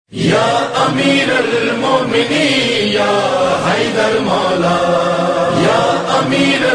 یا امیر المومنین یا حیدر مولا، یا امیر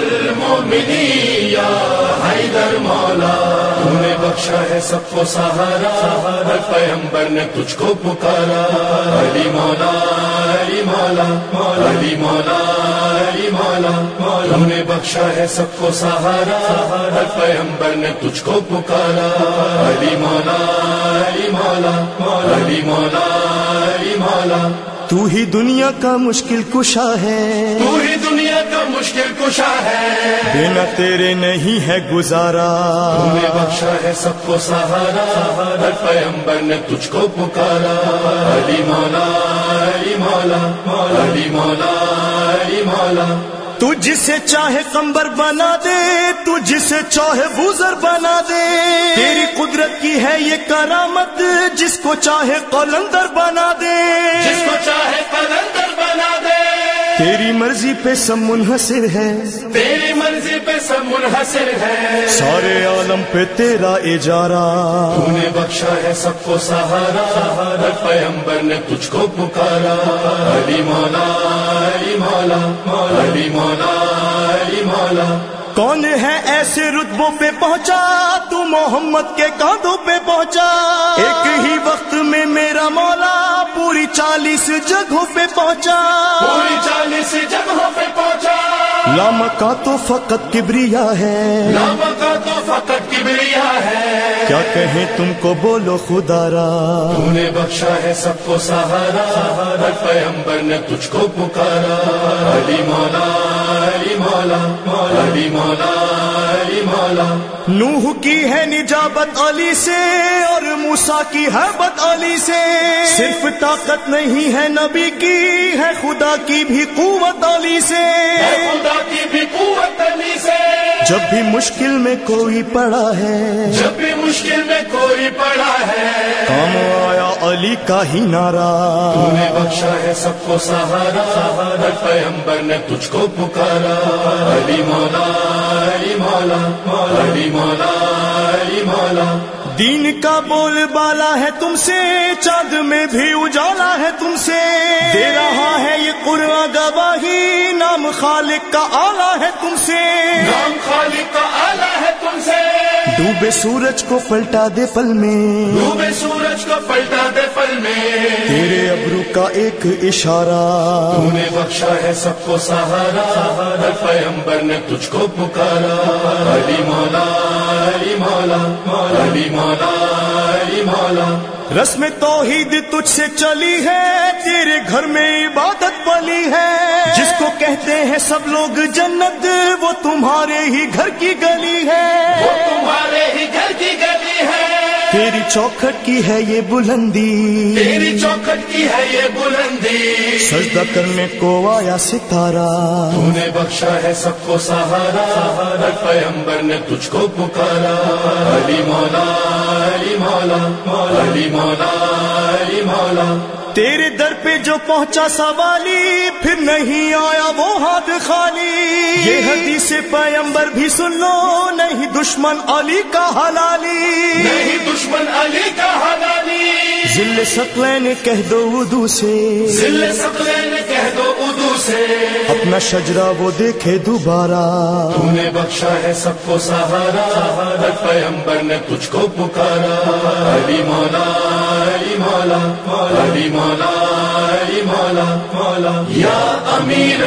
المومنین یا حیدر مولا، تو نے بخشا ہے سب کو سہارا، ہر پیغمبر نے تجھ کو پکارا، علی مولا علی مولا علی مولا علی مولا، تو نے بخشا ہے سب کو سہارا، ہر پیغمبر نے تجھ کو پکارا، علی مولا علی مولا علی مولا علی مولا، تو ہی دنیا کا مشکل کشا ہے، تو ہی دنیا کا مشکل کشا ہے، بنا تیرے نہیں ہے گزارا، تو نے بخشا ہے سب کو سہارا، ہر پیغمبر نے تجھ کو پکارا، علی مولا علی مولا علی مولا علی مولا، تو جسے چاہے قمبر بنا دے، تو جسے چاہے بوزر بنا دے، تیری قدرت کی ہے یہ کرامت، جس کو چاہے قلندر بنا دے، جس کو چاہے قلندر بنا دے، تیری مرضی پہ سب منحصر ہے، تیری مرضی پہ سب منحصر ہے، سارے عالم پہ تیرا اجارہ، تو نے بخشا ہے سب کو سہارا، ہر پیغمبر نے تجھ کو پکارا، علی مولا علی مولا علی مولا علی مولا، کون ہے ایسے رتبوں پہ پہنچا، تو محمد کے کاندھوں پہ پہنچا، ایک ہی وقت میں میرا مولا پوری 40 جگہوں پہ پہنچا، پوری 40 جگہوں پہ پہنچا، لامہ کا تو فقط کبریا ہے، لامہ کا تو فقط کبریا ہے، کیا کہیں تم کو بولو خدا را، تو نے بخشا ہے سب کو سہارا، ہر پیغمبر نے تجھ کو پکارا، علی مولا علی مولا علی مولا علی مولا، نوح کی ہے نجابت علی سے اور موسیٰ کی حیبت علی سے، صرف طاقت نہیں ہے نبی کی، ہے خدا کی بھی قوت علی سے، خدا کی بھی قوت علی سے، جب بھی مشکل میں کوئی پڑا ہے، جب بھی مشکل میں کوئی پڑا ہے، کام آیا علی کا ہی نعرہ، تو نے بخشا ہے سب کو سہارا، ہر پیغمبر نے تجھ کو پکارا، علی مولا علی مولا علی مولا علی مولا، دین کا بول بالا ہے تم سے، چاند میں بھی اجالا ہے تم سے، دے رہا ہے یہ قرآن گواہی، نام خالق کا آلہ ہے تم سے، نام خالق کا آلہ ہے تم سے، ڈوبے سورج کو پلٹا دے پل میں، ڈوبے سورج کو پلٹا دے پل میں، تیرے ابرو کا ایک اشارہ، تو نے بخشا ہے سب کو سہارا، ہر پیغمبر نے تجھ کو پکارا، علی مولا علی مولا علی مولا علی مولا، رسم توحید تجھ سے چلی ہے، تیرے گھر میں عبادت پلی ہے، جس کو کہتے ہیں سب لوگ جنت، وہ تمہارے ہی گھر کی گلی ہے، وہ تمہارے ہی گھر کی گلی ہے، تیری چوکھٹ کی ہے یہ بلندی، تیری چوکھٹ کی ہے یہ بلندی، سجدہ کرنے کو آیا ستارہ، تو نے بخشا ہے سب کو سہارا، ہر پیغمبر نے تجھ کو پکارا، علی مولا علی مولا علی مولا علی مولا، تیرے در پہ جو پہنچا سوالی، پھر نہیں آیا وہ ہاتھ خالی، یہ حدیث پیغمبر بھی سن لو، نہیں دشمن علی کا حلالی، نہیں دشمن علی کا حلالی، ذل ثقلین کہہ دو اردو سے، ذل ثقلین کہہ دو اردو سے، اپنا شجرہ وہ دیکھے دوبارہ، تو نے بخشا ہے سب کو سہارا، ہر پیغمبر نے تجھ کو پکارا، علی مولا علی مولا علی مولا علی مولا مولا، یا امیر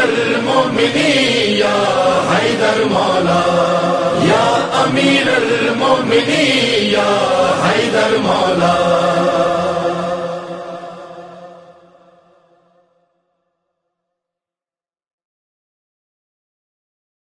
المومنین یا حیدر مولا، یا امیر المومنین یا حیدر مولا،